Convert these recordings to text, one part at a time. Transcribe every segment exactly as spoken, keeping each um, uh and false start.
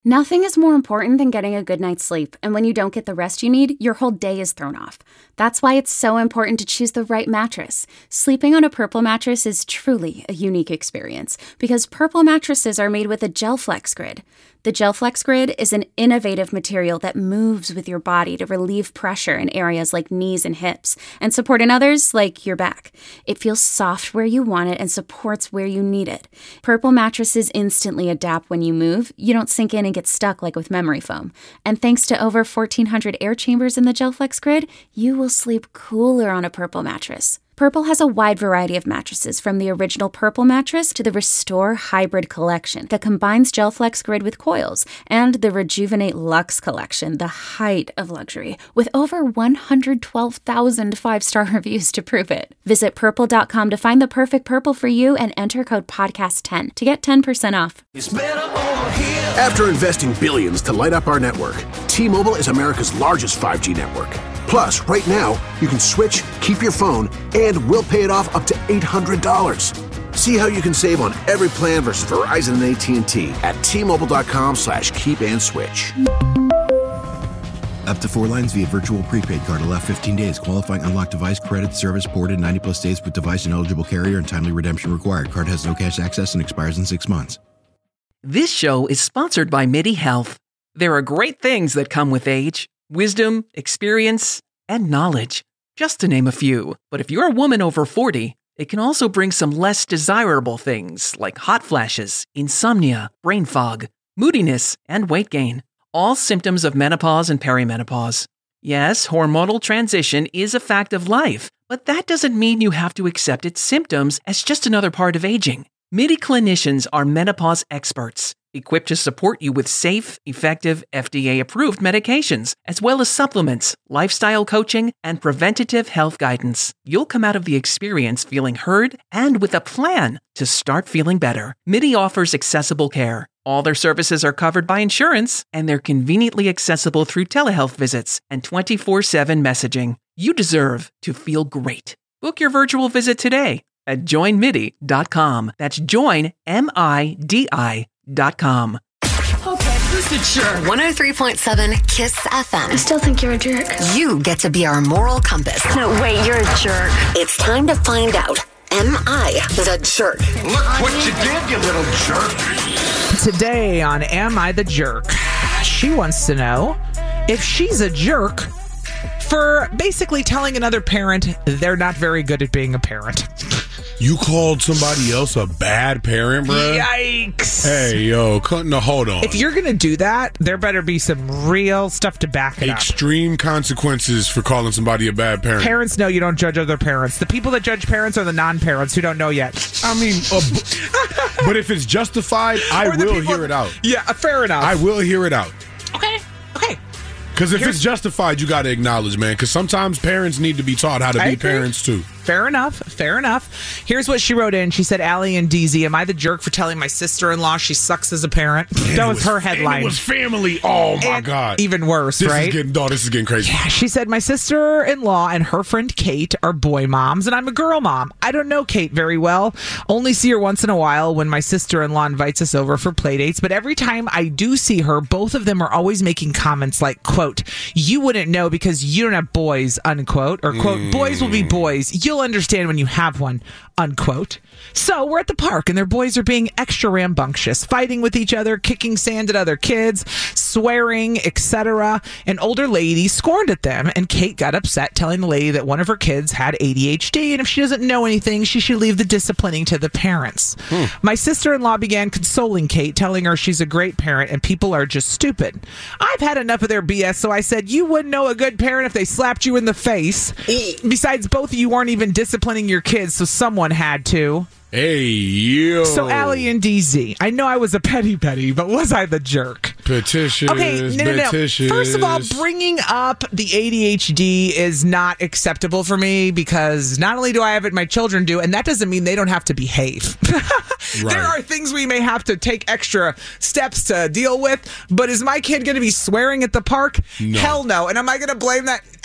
Nothing is more important than getting a good night's sleep, and when you don't get the rest you need, your whole day is thrown off. That's why it's so important to choose the right mattress. Sleeping on a Purple mattress is truly a unique experience, because Purple mattresses are made with a GelFlex Grid. The GelFlex Grid is an innovative material that moves with your body to relieve pressure in areas like knees and hips, and support in others like your back. It feels soft where you want it and supports where you need it. Purple mattresses instantly adapt when you move. You don't sink in and get stuck like with memory foam. And thanks to over fourteen hundred air chambers in the GelFlex Grid, you will sleep cooler on a Purple mattress. Purple has a wide variety of mattresses, from the original Purple mattress to the Restore Hybrid collection that combines GelFlex Grid with coils, and the Rejuvenate Luxe collection, the height of luxury, with over one hundred twelve thousand five-star reviews to prove it. Visit purple dot com to find the perfect Purple for you and enter code podcast ten to get ten percent off. After investing billions to light up our network, T-Mobile is America's largest five G network. Plus, right now, you can switch, keep your phone, and we'll pay it off up to eight hundred dollars. See how you can save on every plan versus Verizon and A T and T at T-Mobile.com slash keep and switch. Up to four lines via virtual prepaid card. Allow fifteen days. Qualifying unlocked device credit service ported ninety plus days with device and eligible carrier and timely redemption required. Card has no cash access and expires in six months. This show is sponsored by MIDI Health. There are great things that come with age. Wisdom, experience, and knowledge, just to name a few. But if you're a woman over forty, it can also bring some less desirable things like hot flashes, insomnia, brain fog, moodiness, and weight gain. All symptoms of menopause and perimenopause. Yes, hormonal transition is a fact of life, but that doesn't mean you have to accept its symptoms as just another part of aging. MIDI clinicians are menopause experts, equipped to support you with safe, effective, F D A-approved medications, as well as supplements, lifestyle coaching, and preventative health guidance. You'll come out of the experience feeling heard and with a plan to start feeling better. MIDI offers accessible care. All their services are covered by insurance, and they're conveniently accessible through telehealth visits and twenty-four seven messaging. You deserve to feel great. Book your virtual visit today at join midi dot com. That's join, M I D I dot com. Okay, who's the jerk? one oh three point seven KISS F M. I still think you're a jerk. You get to be our moral compass. No, wait, you're a jerk. It's time to find out. Am I the jerk? Look what you did, you little jerk. Today on Am I the Jerk? She wants to know if she's a jerk for basically telling another parent they're not very good at being a parent. You called somebody else a bad parent, bro? Yikes. Hey, yo, no, hold on. If you're going to do that, there better be some real stuff to back it up. Extreme consequences for calling somebody a bad parent. Parents know you don't judge other parents. The people that judge parents are the non-parents who don't know yet. I mean, uh, b- but if it's justified, I will people, hear it out. Yeah, fair enough. I will hear it out. Okay, okay. Because if Here's, it's justified, you got to acknowledge, man. Because sometimes parents need to be taught how to I be agree. parents, too. Fair enough. Fair enough. Here's what she wrote in. She said, Allie and D Z, am I the jerk for telling my sister-in-law she sucks as a parent? And that was, was her headline. It was family. Oh, my and God. Even worse, this right? Is getting, oh, this is getting crazy. Yeah, she said, my sister-in-law and her friend Kate are boy moms, and I'm a girl mom. I don't know Kate very well. Only see her once in a while when my sister-in-law invites us over for play dates. But every time I do see her, both of them are always making comments like, quote, you wouldn't know because you don't have boys, unquote, or quote, mm. boys will be boys. You'll understand when you have one, unquote. So we're at the park and their boys are being extra rambunctious, fighting with each other, kicking sand at other kids, swearing, et cetera. An older lady scorned at them, and Kate got upset, telling the lady that one of her kids had A D H D, and if she doesn't know anything, she should leave the disciplining to the parents. Hmm. My sister-in-law began consoling Kate, telling her she's a great parent and people are just stupid. I've had enough of their B S, so I said, you wouldn't know a good parent if they slapped you in the face. Besides, both of you weren't even disciplining your kids, so someone had to. Hey, yo. So, Allie and D Z, I know I was a petty petty, but was I the jerk? Petitions, okay, no, no, no. petitions. First of all, bringing up the A D H D is not acceptable for me because not only do I have it, my children do, and that doesn't mean they don't have to behave. Right. There are things we may have to take extra steps to deal with, but is my kid going to be swearing at the park? No. Hell no. And am I going to blame that?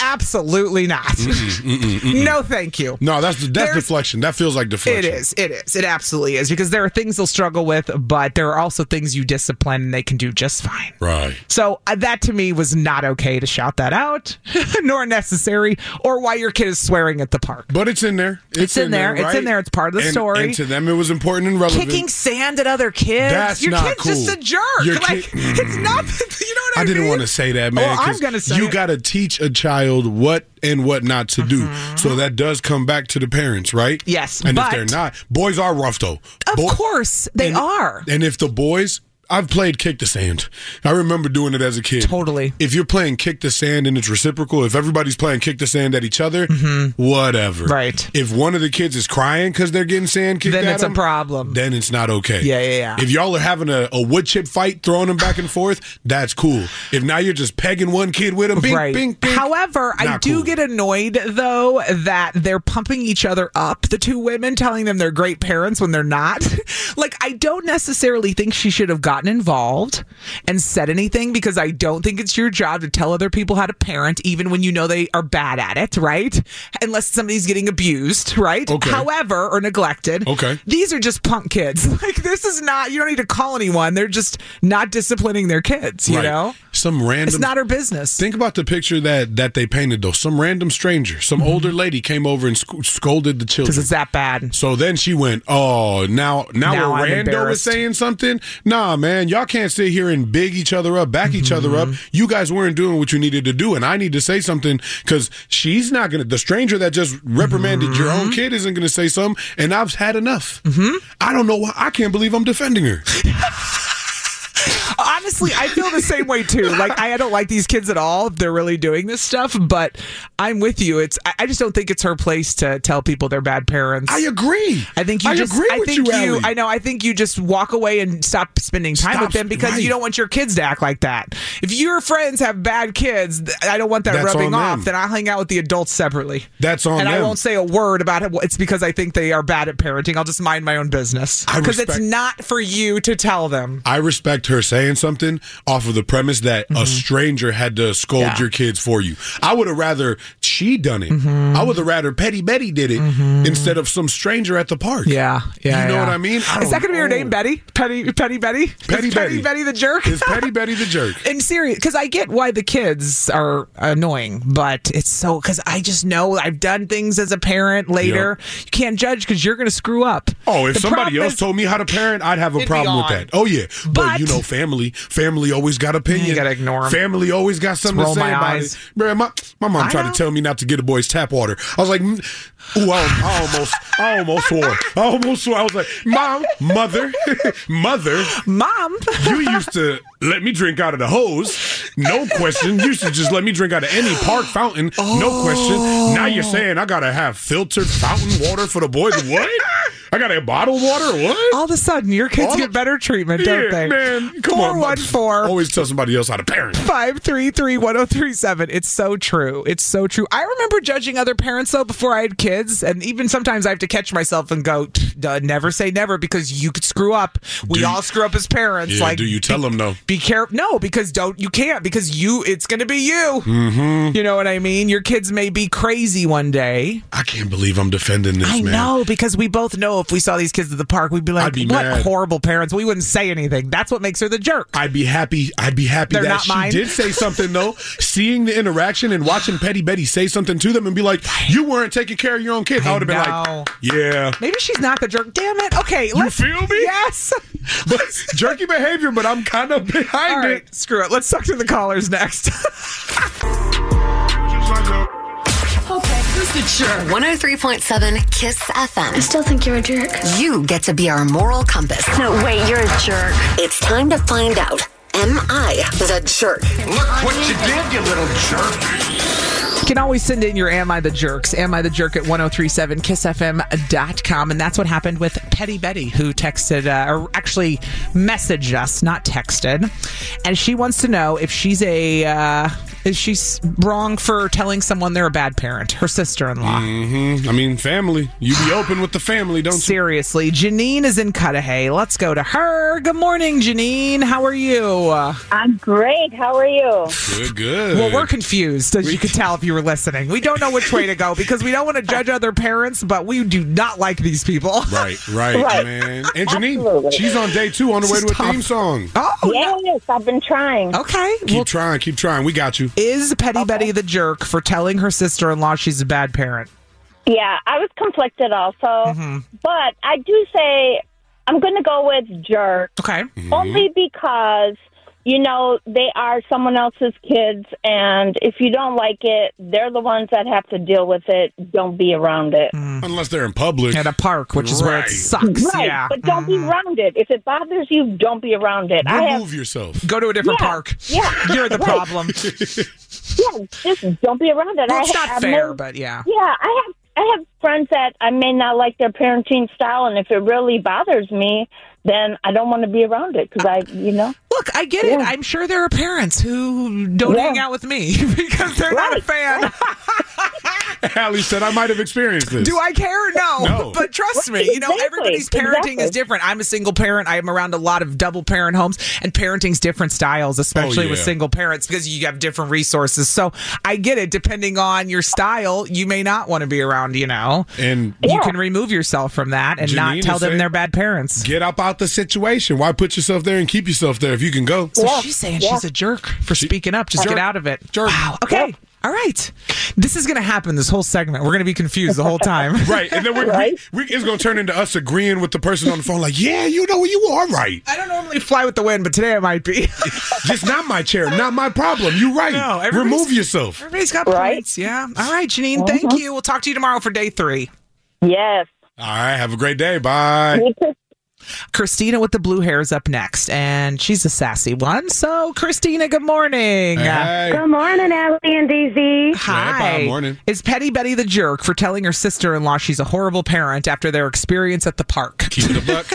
absolutely not. Mm-mm, mm-mm, mm-mm. No, thank you. No, that's that's There's, deflection. That feels like deflection. It is. It is. It absolutely is, because there are things they'll struggle with, but there are also things you discipline and they can do just fine. Right. So uh, that to me was not okay to shout that out, nor necessary, or why your kid is swearing at the park. But it's in there. It's, it's in, in there. there right? It's in there. It's part of the and, story. And to them, it was important and relevant. Kicking sand at other kids. That's your not kid's cool. just a jerk. Your like kid, it's not. You know what I, I mean? I didn't want to say that, man. Well, I'm going to say you it. got to teach a child what and what not to do. Mm-hmm. So that does come back to the parents, right? Yes. And but if they're not, boys are rough though. Of Boy, course they and, are. And if the boys. I've played kick the sand. I remember doing it as a kid. Totally. If you're playing kick the sand and it's reciprocal, if everybody's playing kick the sand at each other, mm-hmm. whatever. Right. If one of the kids is crying because they're getting sand kicked then at it's them, a problem. Then it's not okay. Yeah, yeah, yeah. If y'all are having a, a wood chip fight, throwing them back and forth, that's cool. If now you're just pegging one kid with them, bing, right. bing, bing. However, I do cool. get annoyed, though, that they're pumping each other up, the two women, telling them they're great parents when they're not. Like, I don't necessarily think she should have gotten involved and said anything, because I don't think it's your job to tell other people how to parent, even when you know they are bad at it, right? Unless somebody's getting abused, right? Okay. However, or neglected. Okay. These are just punk kids. Like, this is not, you don't need to call anyone. They're just not disciplining their kids, you right. know? Some random. It's not her business. Think about the picture that, that they painted, though. Some random stranger, some mm-hmm. older lady came over and sc- scolded the children. Because it's that bad. So then she went, oh, now now, now a rando is saying something? Nah, man, y'all can't sit here and big each other up, back mm-hmm. each other up. You guys weren't doing what you needed to do, and I need to say something, because she's not going to, the stranger that just reprimanded mm-hmm. your own kid isn't going to say something, and I've had enough. Mm-hmm. I don't know why. I can't believe I'm defending her. Honestly, I feel the same way too. Like, I don't like these kids at all if they're really doing this stuff, but I'm with you. It's I just don't think it's her place to tell people they're bad parents. I agree. I think you I just agree I with think you, you Allie. I know I think you just walk away and stop spending time Stop, with them, because right. you don't want your kids to act like that. If your friends have bad kids, I don't want that That's rubbing on off. them. Then I'll hang out with the adults separately. That's on and them. I won't say a word about it. It's because I think they are bad at parenting. I'll just mind my own business, because it's not for you to tell them. I respect her saying something off of the premise that mm-hmm. a stranger had to scold yeah. your kids for you. I would have rather she done it. Mm-hmm. I would have rather Petty Betty did it mm-hmm. instead of some stranger at the park. Yeah, yeah. You know yeah. what I mean? I Is that going to be her name, Betty? Petty, Petty Betty? Petty Is Betty. Petty Betty the jerk? Is Petty Betty the jerk? And serious, because I get why the kids are annoying, but it's so, because I just know I've done things as a parent later. Yep. You can't judge because you're going to screw up. Oh, if the somebody else is, told me how to parent, I'd have a problem with that. Oh, yeah. But, but you know, family, family always got opinion. You got to ignore them. Family always got something to say about eyes. it. Man, my, my mom I tried know. to tell me not to get a boy's tap water. I was like, mm, ooh, I, I almost, I almost swore. I almost swore. I was like, Mom, mother, mother, Mom, you used to let me drink out of the hose, no question. You used to just let me drink out of any park fountain, oh. no question. Now you're saying I gotta have filtered fountain water for the boys? What? I gotta have bottled water? What? All of a sudden, your kids All get of, better treatment, yeah, don't they? Man, come four on. one four Always tell somebody else how to parent. five three three, one oh three seven. It's so true. It's so true. I remember judging other parents, though, before I had kids. And even sometimes I have to catch myself and go, Duh, never say never, because you could screw up. We do all you, screw up as parents. Yeah, like, do you tell be, them, though? Be careful. No, because don't you can't, because you it's going to be you. Mm-hmm. You know what I mean? Your kids may be crazy one day. I can't believe I'm defending this, I man. know, because we both know if we saw these kids at the park, we'd be like, I'd be what mad. horrible parents. We wouldn't say anything. That's what makes her the jerk. I'd be happy. I'd be happy They're that not she mine. did say something, though. Seeing the interaction and watching Petty Betty say something to them and be like, you weren't taking care of your own kids. I, I would have been like, yeah. Maybe she's not the jerk. Damn it. Okay. You Let's, feel me? Yes. But jerky behavior, but I'm kind of behind All right, it. screw it. Let's talk to the callers next. Okay, who's the jerk? one oh three point seven Kiss F M. I still think you're a jerk. You get to be our moral compass. No, wait, you're a jerk. It's time to find out. Am I the jerk? Look what you did, you little jerk. You can always send in your Am I the Jerks, Am I the Jerk at ten thirty-seven kiss f m dot com. And that's what happened with Petty Betty, who texted, uh, or actually messaged us, not texted. And she wants to know if she's a, uh, Is she s- wrong for telling someone they're a bad parent? Her sister-in-law. Mm-hmm. I mean, family. You be open with the family, don't you? Seriously. Janine is in Cudahy. Let's go to her. Good morning, Janine. How are you? I'm great. How are you? Good, good. Well, we're confused, as you could tell if you were listening. We don't know which way to go because we don't want to judge other parents, but we do not like these people. Right, right, Right. man. And Janine, Absolutely. she's on day two on the way She's to a tough. theme song. Oh, Yes, I've been trying. okay. Keep Well, trying, keep trying. We got you. is Petty Betty the jerk for telling her sister-in-law she's a bad parent? Yeah, I was conflicted also, Mm-hmm. but I do say I'm going to go with jerk Okay. only because, you know, they are someone else's kids, and if you don't like it, they're the ones that have to deal with it. Don't be around it. Unless they're in public. At a park, which is where it Right. sucks. Right, Yeah. but don't be around it. If it bothers you, don't be around it. I have, Remove yourself. Go to a different Yeah, park. yeah, You're the right. problem. yeah, just don't be around it. Well, I it's ha- not I've fair, known- but yeah. Yeah, I have I have friends that I may not like their parenting style, and if it really bothers me, then I don't want to be around it because I, you know. Look, I get it. Yeah. I'm sure there are parents who don't Yeah. hang out with me because they're not a Right. fan. Allie said I might have experienced this. Do I care? No. No. But trust me, you know, Exactly. everybody's parenting Exactly. is different. I'm a single parent. I'm around a lot of double parent homes, and parenting's different styles, especially with yeah. single parents, because you have different resources. So I get it. Depending on your style, you may not want to be around, you know. And You Yeah. can remove yourself from that and not Janine tell is them saying- they're bad parents. get up out the situation. Why put yourself there and keep yourself there if you can go? So Yeah. she's saying Yeah. she's a jerk for speaking up. Just Jerk. get out of it. Jerk. Wow. Okay. All right. This is going to happen this whole segment. We're going to be confused the whole time. Right, and then we, Right. we, we, it's going to turn into us agreeing with the person on the phone, like, yeah, you know, you are right. I don't normally fly with the wind, but today I might be. Just not my chair, not my problem. You right. No, everybody's- Remove yourself. Everybody's got Right. points. Yeah. All right, Janine. Thank you. We'll talk to you tomorrow for day three. Yes. All right, have a great day. Bye. Christina with the blue hair is up next, and she's a sassy one. So, Christina, good morning. Hey. Good morning, Allie and D Z. Hi. Good morning. Is Petty Betty the jerk for telling her sister-in-law she's a horrible parent after their experience at the park? Keep it a buck.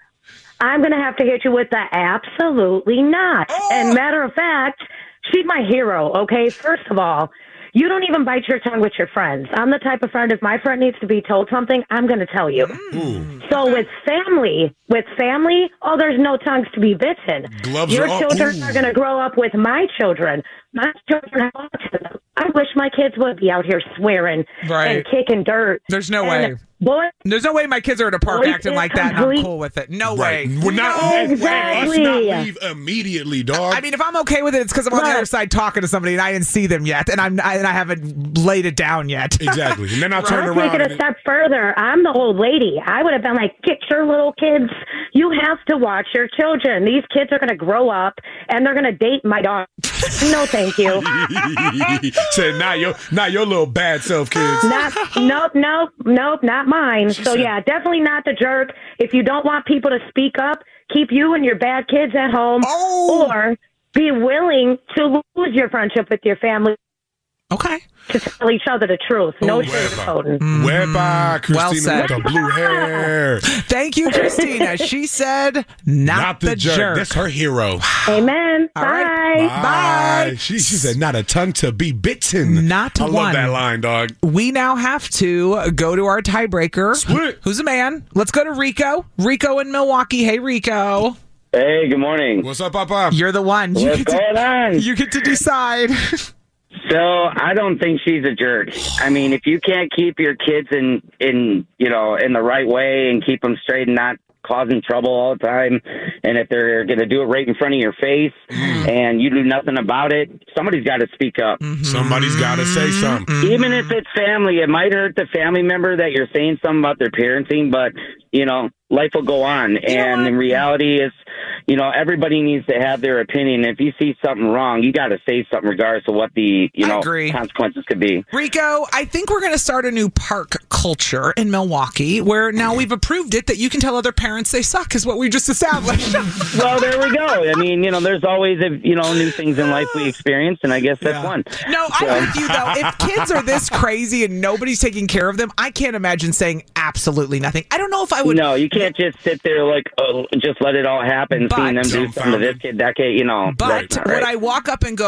I'm going to have to hit you with the absolutely not. Oh. And matter of fact, she's my hero, okay? First of all, you don't even bite your tongue with your friends. I'm the type of friend, if my friend needs to be told something, I'm going to tell you. Ooh. So with family, with family, oh, there's no tongues to be bitten. Gloves Your are off. children Ooh. are going to grow up with my children. My children have autism. I wish my kids would be out here swearing Right. and kicking dirt. There's no And way. Boy, There's no way my kids are at a park Boys acting is like that, and I'm complete- cool with it. No Right. way. We're not, No and- and way. us not leave immediately, dog. I mean, if I'm okay with it, it's because I'm on the Look. other side talking to somebody and I didn't see them yet, and I'm I, and I haven't laid it down yet. Exactly. And then I'll turn I'll around. take it a and- step further. I'm the old lady. I would have been like, get your little kids. You have to watch your children. These kids are going to grow up and they're going to date my daughter. No, thank you. Said, not your, not your little bad self, kids. Not, nope, nope, nope, not mine. So said- yeah, definitely not the jerk. If you don't want people to speak up, keep you and your bad kids at home, Oh. or be willing to lose your friendship with your family Okay. to tell each other the truth. No Oh, sugarcoating. Wepa, Christina Well said. with the blue hair. Thank you, Christina. She said, not, Not the, jerk. That's her hero. Amen. All Bye. right. Bye. She, she said, not a tongue to be bitten. Not I love one. that line, dog. We now have to go to our tiebreaker. Split. Who's a man? Let's go to Rico. Rico in Milwaukee. Hey, Rico. Hey, good morning. What's up, Papa? You're the one. You What's get to, going on? You get to decide. So I don't think she's a jerk. I mean, if you can't keep your kids in, in you know, in the right way and keep them straight and not causing trouble all the time, and if they're going to do it right in front of your face and you do nothing about it, somebody's got to speak up. Somebody's got to say something. Even if it's family, it might hurt the family member that you're saying something about their parenting, but, you know, life will go on. And in reality is, you know, everybody needs to have their opinion. If you see something wrong, you got to say something regardless of what the, you I know, agree. consequences could be. Rico, I think we're going to start a new park culture in Milwaukee where now we've approved it that you can tell other parents they suck is what we just established. Well, there we go. I mean, you know, there's always, you know, new things in life we experience, and I guess that's Yeah. one. No, I'm with you, though. If kids are this crazy and nobody's taking care of them, I can't imagine saying absolutely nothing. I don't know if I would. No, you can't just sit there like, oh, just let it all happen, But- seeing them do something to this kid, that kid, you know. But that's not would right. I walk up and go,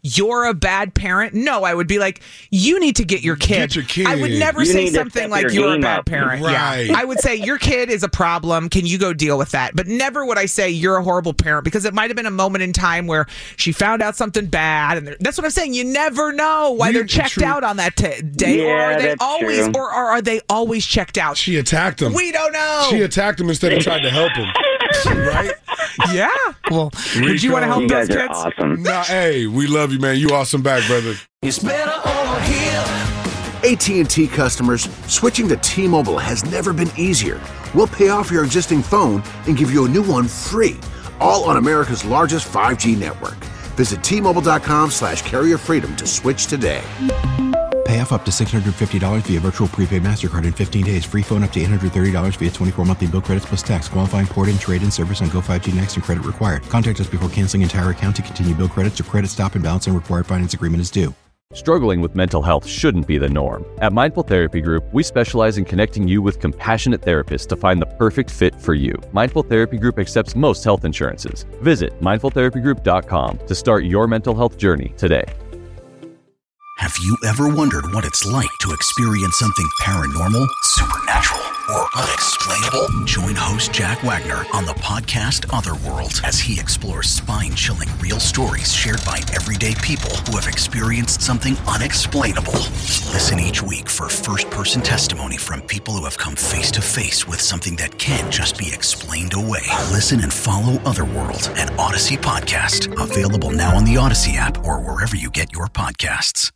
you're a bad parent. No, I would be like, you need to get your kid. Get your kid. I would never You say need to something step like your you're a game bad up. parent. Right. Yeah. I would say your kid is a problem. Can you go deal with that? But never would I say you're a horrible parent, because it might have been a moment in time where she found out something bad. And that's what I'm saying. You never know why You- they're checked true. out on that t- day. or Yeah, are they that's always true. or, or are they always checked out? She attacked him. We don't know. She attacked him instead of trying to help him. Right? Yeah. Well, would you want to help You those guys are kids? awesome. Nah, hey, we love you, man. You awesome back, brother. It's better over here. A T and T customers, switching to T-Mobile has never been easier. We'll pay off your existing phone and give you a new one free, all on America's largest five G network. Visit T-Mobile.com slash carrier freedom to switch today. Pay off up to six hundred fifty dollars via virtual prepaid MasterCard in fifteen days. Free phone up to eight hundred thirty dollars via twenty-four monthly bill credits plus tax. Qualifying port-in, trade-in service on Go five G Next and credit required. Contact us before canceling entire account to continue bill credits or credit stop and balance and required finance agreement is due. Struggling with mental health shouldn't be the norm. At Mindful Therapy Group, we specialize in connecting you with compassionate therapists to find the perfect fit for you. Mindful Therapy Group accepts most health insurances. Visit mindful therapy group dot com to start your mental health journey today. Have you ever wondered what it's like to experience something paranormal, supernatural, or unexplainable? Join host Jack Wagner on the podcast Otherworld as he explores spine-chilling real stories shared by everyday people who have experienced something unexplainable. Listen each week for first-person testimony from people who have come face-to-face with something that can't just be explained away. Listen and follow Otherworld, an Odyssey podcast. Available now on the Odyssey app or wherever you get your podcasts.